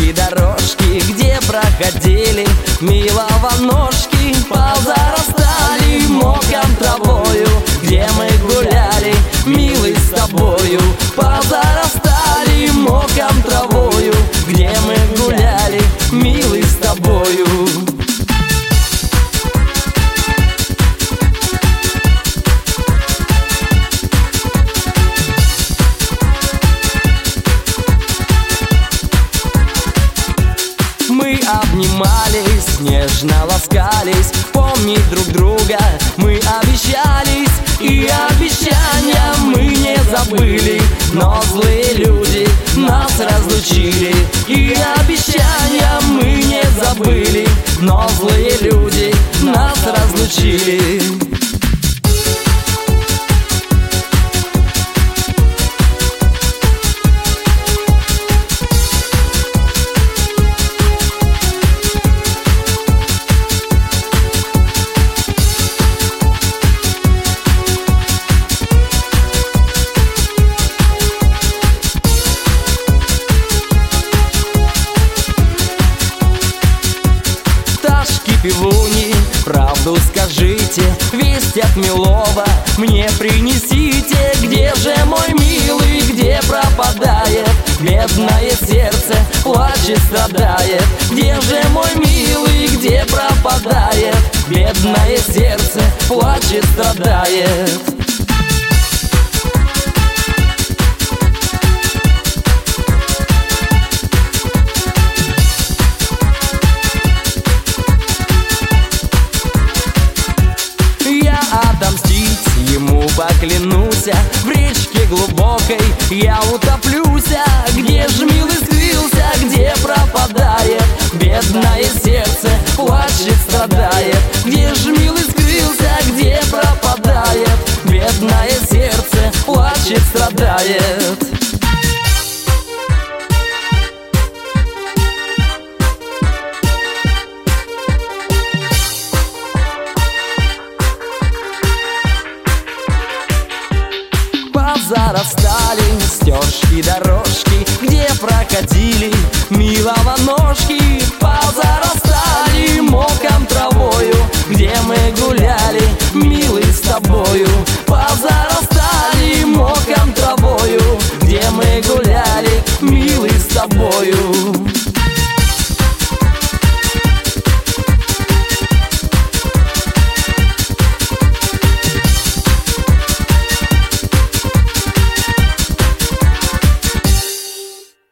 стежки, дорожки, где проходили милого ножки, позарастали моком травою, где мы гуляли, милый, с тобою. Позарастали моком травою, где мы гуляли, милый, с тобою. Мы обнимались, нежно ласкались, помнить друг друга мы обещались, и обещания мы не забыли, но злые люди нас разлучили. И обещания мы не забыли, но злые люди нас разлучили. Пивуни, правду скажите, весть от милого мне принесите. Где же мой милый, где пропадает бедное сердце, плачет, страдает? Где же мой милый, где пропадает бедное сердце, плачет, страдает? Отомстить ему поклянусь, в речке глубокой я утоплюсь. Где ж милый скрылся, где пропадает бедное сердце, плачет, страдает? Где ж милый скрылся, где пропадает бедное сердце, плачет, страдает? Зарастали стежки, дорожки, где проходили